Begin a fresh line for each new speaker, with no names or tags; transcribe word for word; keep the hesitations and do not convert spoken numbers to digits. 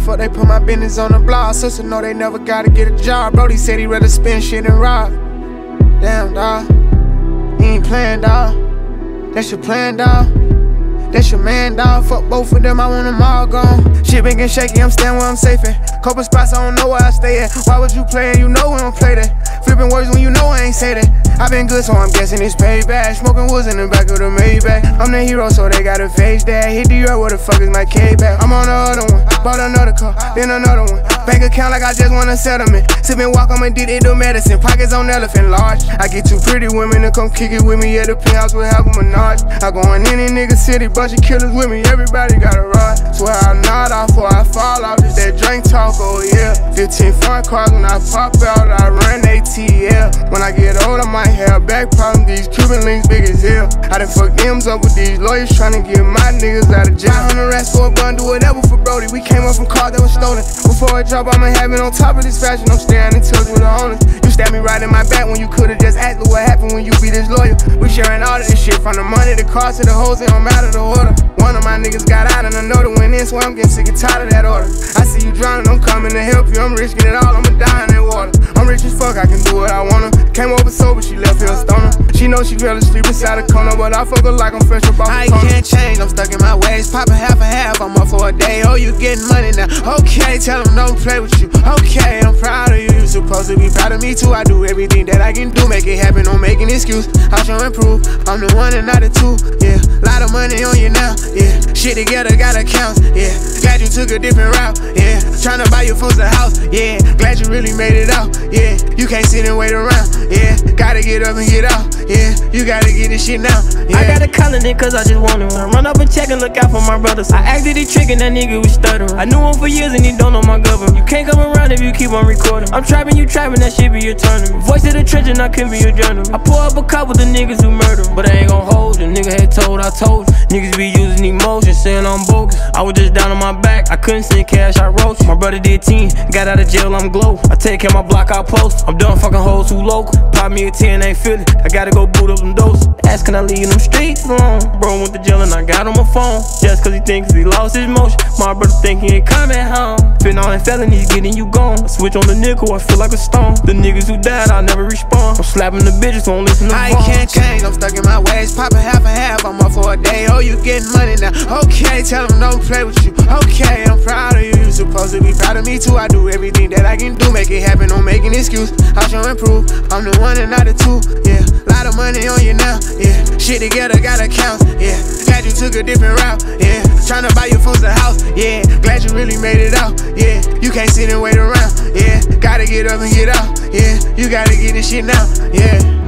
fuck they put my business on the blog. Sister know they never gotta get a job. Brody said he rather spend shit than rob. Damn, dawg, you ain't playing, dawg. That's your plan, dawg. That's your man, dawg. Fuck both of them, I want them all gone. Shit been getting shaky, I'm staying where I'm safe at. Couple spots, I don't know where I stay at. Why would you play and you know we don't play that? Flipping words when you know I ain't say that. I been good, so I'm guessing it's payback. Smoking woods in the back of the Maybach. I'm the hero, so they gotta face that. Hit the earth, where the fuck is my K-back? I'm on the other one, bought another car, then another one. Bank account like I just want a settlement. Sippin' walk, I'm addicted to medicine. Pockets on elephant large. I get two pretty women to come kick it with me at the penthouse with half a menage. I go in any nigga city, bunch of killers with me. Everybody got a ride. Swear I nod off or I fall off. Just that drink talk, oh yeah. fifteen front cars when I pop out, I run A T L. When I get old, I might have back problems. These Cuban links big as hell. I done fucked M's up with these lawyers trying to get my niggas out of jail. five hundred rats for a bun, do whatever for Brody. We came up from cars that was stolen. Before I drop, I'ma have it on top of this fashion. I'm staying in touch with the owners. You stabbed me right in my back when you could've just asked what happened when you be this loyal. We sharing all of this shit, from the money, the cars to the hoes, and I'm out of the order. One of my niggas got out and another went in, so I'm getting sick and tired of that order. I see you drowning, I'm coming to help you. I'm risking it all, I'ma die in that water. I'm rich as fuck, I can do what I wanna. Came over sober, she left here a stoner. She know she fell asleep inside a corner, but I fuck her like I'm fresh up off the corner. I can't change, I'm stuck in my ways. Poppin' half and half, I'm up for a day. Oh, you getting money now? Okay, tell them don't play with you. Okay, I'm proud of you. You supposed to be proud of me too. I do everything that I can do, make it happen, don't make an excuse. I'll show and prove, I'm the one and not the two. Yeah, lot of money on you now. Yeah, shit together got accounts. Yeah, glad you took a different route. Yeah, tryna buy your folks a house. Yeah, glad you really made it out. Yeah, you can't sit and wait around. Yeah, gotta get up and get out. Yeah, you gotta get this shit now. Yeah.
I got a calling in cause I just want him. Run up and check and look out for my brothers. I acted a trick and that nigga was stuttering. I knew him for years and he don't know my government. You can't come around if you keep on recording. I'm trapping, you trapping, that shit be your tournament. Voice of the trench and I could be your journal. I pull up a couple of the niggas who murder, but I ain't gon' hold you. Nigga had told, I told you. Niggas be using emotion, saying I'm bogus. I was just down on my back, I couldn't send cash, I wrote you. My brother did ten, got out of jail, I'm glow. I take care of my block, I post. I'm done fucking hoes who local. Pop me a ten, ain't feel it. I gotta go boot up them doses. Ask can I leave them streets alone? Bro went to jail and I got on my phone. Just cause he thinks he lost his motion. My brother think he ain't coming home. Spin all them felonies, getting you gone. I switch on the nickel, I feel like a stone. The niggas who died, I never respond. I'm slapping the bitches, won't listen to
I can't change, I'm stuck in my ways. Poppin' half and half, I'm up for a day. Oh, you getting money now? Okay, tell them don't play with you. Okay, I'm proud of you. You supposed to be proud of me too. I do everything that I can do, make it happen, don't make an excuse. I'll show and prove, I'm the one and not the two. Yeah, lot of money on you now. Yeah, shit together got accounts. Yeah, glad you took a different route. Yeah, tryna buy your folks a house. Yeah, glad you really made it out. Yeah, you can't sit and wait around. Yeah, gotta get up and get out. Yeah, you gotta get this shit now. Yeah.